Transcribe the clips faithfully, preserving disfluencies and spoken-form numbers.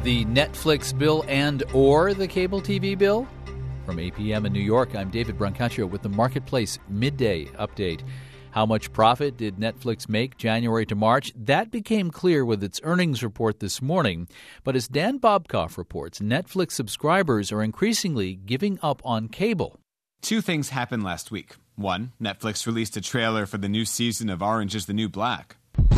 The Netflix bill and or the cable T V bill? From A P M in New York, I'm David Brancaccio with the Marketplace Midday Update. How much profit did Netflix make January to March? That became clear with its earnings report this morning. But as Dan Bobkoff reports, Netflix subscribers are increasingly giving up on cable. Two things happened last week. One, Netflix released a trailer for the new season of Orange is the New Black.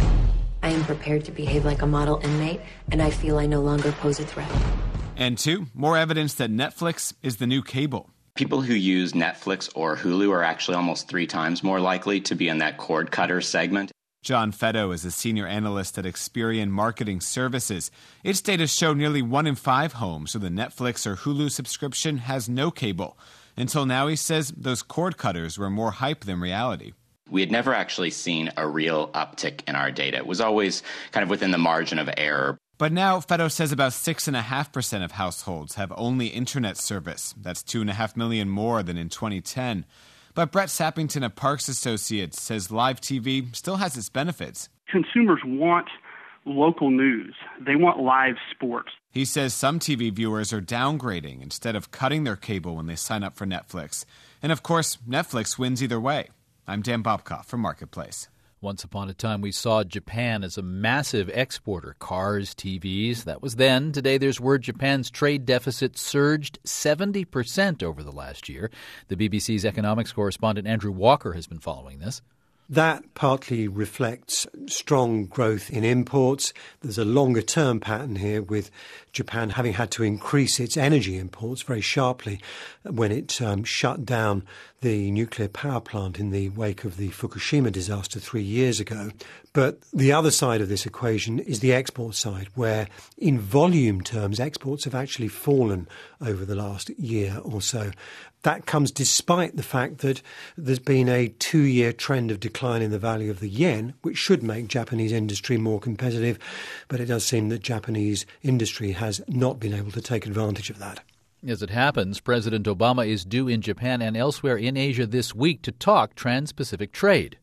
I am prepared to behave like a model inmate, and I feel I no longer pose a threat. And two, more evidence that Netflix is the new cable. People who use Netflix or Hulu are actually almost three times more likely to be in that cord cutter segment. John Fetto is a senior analyst at Experian Marketing Services. Its data show nearly one in five homes with a Netflix or Hulu subscription has no cable. Until now, he says those cord cutters were more hype than reality. We had never actually seen a real uptick in our data. It was always kind of within the margin of error. But now, Fetto says about six point five percent of households have only internet service. That's two point five million more than in twenty ten. But Brett Sappington of Parks Associates says live T V still has its benefits. Consumers want local news. They want live sports. He says some T V viewers are downgrading instead of cutting their cable when they sign up for Netflix. And of course, Netflix wins either way. I'm Dan Bobkoff for Marketplace. Once upon a time, we saw Japan as a massive exporter, cars, T Vs. That was then. Today, there's word Japan's trade deficit surged seventy percent over the last year. The B B C's economics correspondent Andrew Walker has been following this. That partly reflects strong growth in imports. There's a longer-term pattern here with Japan having had to increase its energy imports very sharply when it um, shut down the nuclear power plant in the wake of the Fukushima disaster three years ago. But the other side of this equation is the export side, where in volume terms, exports have actually fallen over the last year or so. That comes despite the fact that there's been a two-year trend of decline in the value of the yen, which should make Japanese industry more competitive. But it does seem that Japanese industry has not been able to take advantage of that. As it happens, President Obama is due in Japan and elsewhere in Asia this week to talk trans-Pacific trade.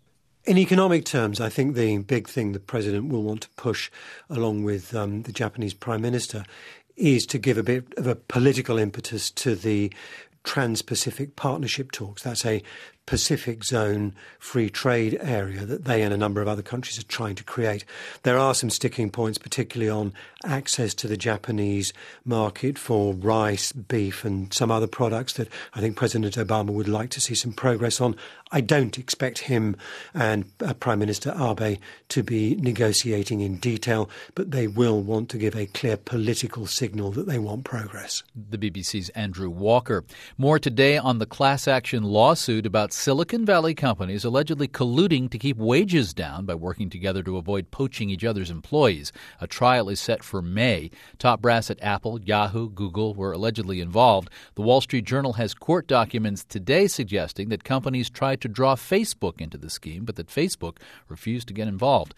In economic terms, I think the big thing the president will want to push, along with um, the Japanese prime minister, is to give a bit of a political impetus to the Trans-Pacific Partnership talks. That's a Pacific Zone free trade area that they and a number of other countries are trying to create. There are some sticking points, particularly on access to the Japanese market for rice, beef and some other products that I think President Obama would like to see some progress on. I don't expect him and uh, Prime Minister Abe to be negotiating in detail, but they will want to give a clear political signal that they want progress. The B B C's Andrew Walker. More today on the class action lawsuit about Silicon Valley companies allegedly colluding to keep wages down by working together to avoid poaching each other's employees. A trial is set for May. Top brass at Apple, Yahoo, Google were allegedly involved. The Wall Street Journal has court documents today suggesting that companies tried to draw Facebook into the scheme, but that Facebook refused to get involved.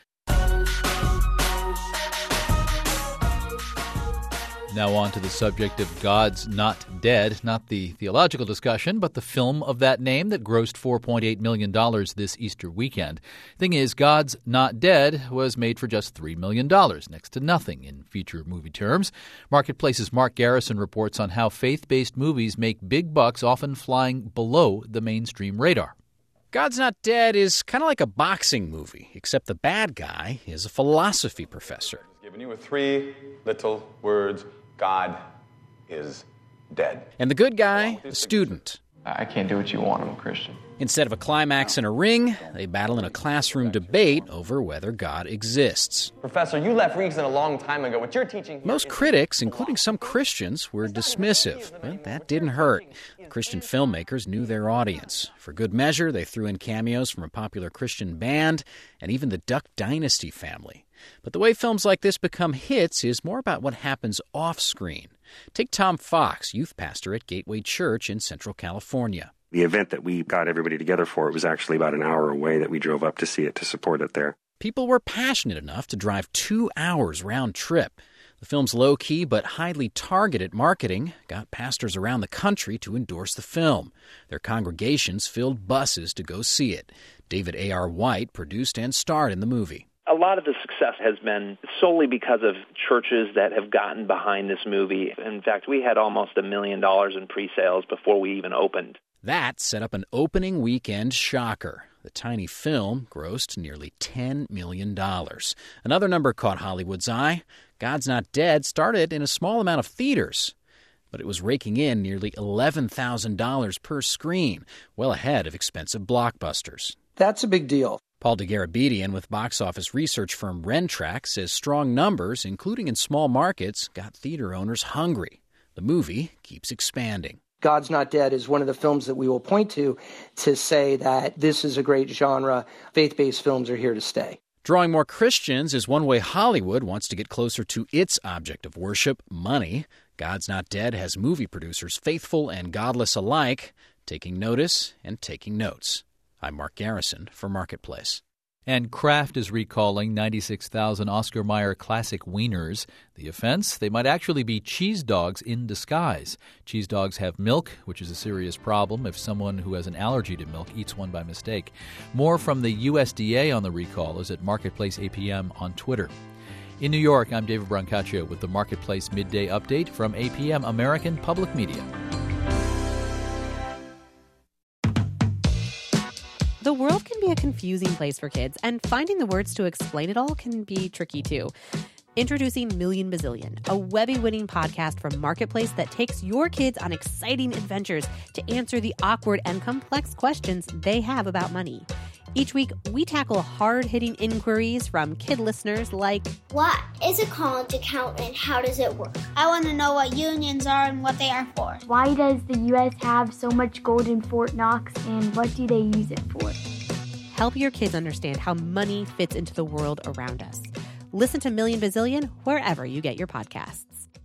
Now on to the subject of God's Not Dead, not the theological discussion, but the film of that name that grossed four point eight million dollars this Easter weekend. Thing is, God's Not Dead was made for just three million dollars, next to nothing in feature movie terms. Marketplace's Mark Garrison reports on how faith-based movies make big bucks, often flying below the mainstream radar. God's Not Dead is kind of like a boxing movie, except the bad guy is a philosophy professor. Given you with three little words, God is dead. And the good guy, a student. I can't do what you want. I'm a Christian. Instead of a climax in a ring, they battle in a classroom debate over whether God exists. Professor, you left reason a long time ago. What you're teaching... Most critics, including some Christians, were dismissive, but that didn't hurt. Christian filmmakers knew their audience. For good measure, they threw in cameos from a popular Christian band and even the Duck Dynasty family. But the way films like this become hits is more about what happens off-screen. Take Tom Fox, youth pastor at Gateway Church in Central California. The event that we got everybody together for, it was actually about an hour away that we drove up to see it, to support it there. People were passionate enough to drive two hours round trip. The film's low-key but highly targeted marketing got pastors around the country to endorse the film. Their congregations filled buses to go see it. David A R. White produced and starred in the movie. A lot of the success has been solely because of churches that have gotten behind this movie. In fact, we had almost a million dollars in pre-sales before we even opened. That set up an opening weekend shocker. The tiny film grossed nearly ten million dollars. Another number caught Hollywood's eye. God's Not Dead started in a small amount of theaters, but it was raking in nearly eleven thousand dollars per screen, well ahead of expensive blockbusters. That's a big deal. Paul DeGarabedian with box office research firm Rentrack says strong numbers, including in small markets, got theater owners hungry. The movie keeps expanding. God's Not Dead is one of the films that we will point to to say that this is a great genre. Faith-based films are here to stay. Drawing more Christians is one way Hollywood wants to get closer to its object of worship, money. God's Not Dead has movie producers, faithful and godless alike, taking notice and taking notes. I'm Mark Garrison for Marketplace. And Kraft is recalling ninety-six thousand Oscar Mayer classic wieners. The offense? They might actually be cheese dogs in disguise. Cheese dogs have milk, which is a serious problem if someone who has an allergy to milk eats one by mistake. More from the U S D A on the recall is at Marketplace A P M on Twitter. In New York, I'm David Brancaccio with the Marketplace Midday Update from A P M American Public Media. The world can be a confusing place for kids, and finding the words to explain it all can be tricky, too. Introducing Million Bazillion, a Webby-winning podcast from Marketplace that takes your kids on exciting adventures to answer the awkward and complex questions they have about money. Each week, we tackle hard-hitting inquiries from kid listeners like, what is a college account and how does it work? I want to know what unions are and what they are for. Why does the U S have so much gold in Fort Knox and what do they use it for? Help your kids understand how money fits into the world around us. Listen to Million Bazillion wherever you get your podcasts.